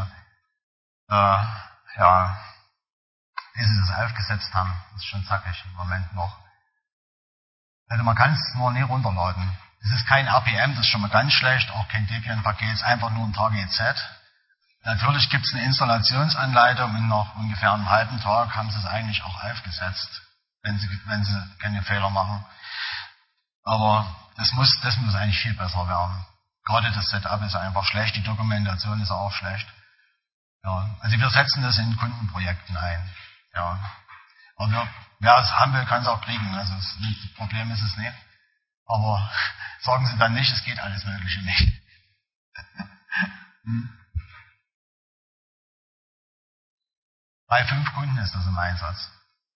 Speaker 1: ja, wie sie das aufgesetzt haben, das ist schon zackig im Moment noch. Also man kann es nur nie runterladen. Es ist kein RPM, das ist schon mal ganz schlecht, auch kein Debian-Paket, es ist einfach nur ein TGZ. Natürlich gibt es eine Installationsanleitung und nach ungefähr einem halben Tag haben sie es eigentlich auch aufgesetzt, wenn sie keine Fehler machen. Aber das muss eigentlich viel besser werden. Gerade das Setup ist einfach schlecht, die Dokumentation ist auch schlecht. Ja, also wir setzen das in Kundenprojekten ein. Ja. Aber wer es haben will, kann es auch kriegen. Also das Problem ist es nicht. Aber sagen Sie dann nicht, es geht alles Mögliche nicht. Bei 5 Kunden ist das im Einsatz.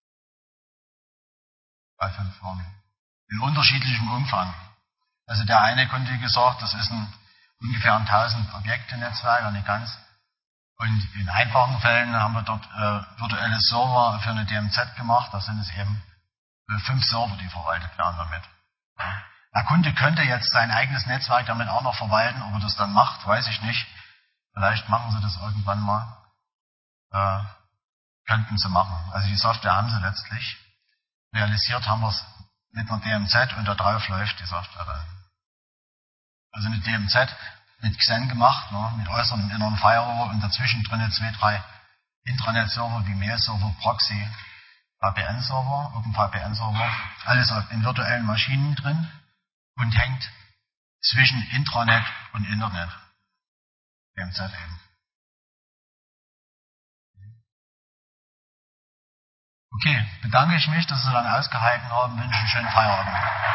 Speaker 1: Bei 5 Firmen. In unterschiedlichem Umfang. Also der eine Kunde gesagt, das ist ungefähr ein 1000 Objekte-Netzwerk, nicht ganz. Und in einfachen Fällen haben wir dort virtuelle Server für eine DMZ gemacht. Da sind es eben 5 Server, die verwaltet werden damit. Ja. Der Kunde könnte jetzt sein eigenes Netzwerk damit auch noch verwalten. Ob er das dann macht, weiß ich nicht. Vielleicht machen sie das irgendwann mal. Könnten sie machen. Also die Software haben sie letztlich. Realisiert haben wir es mit einer DMZ und da drauf läuft die Software dann. Also eine DMZ mit Xen gemacht, ne, mit äußeren und inneren Firewall und dazwischen drinnen 2, 3 Intranet-Server wie Mail-Server, Proxy, VPN-Server, OpenVPN-Server, alles in virtuellen Maschinen drin und hängt zwischen Intranet und Internet. DMZ eben. Okay, bedanke ich mich, dass Sie dann ausgehalten haben, wünsche einen schönen Feierabend.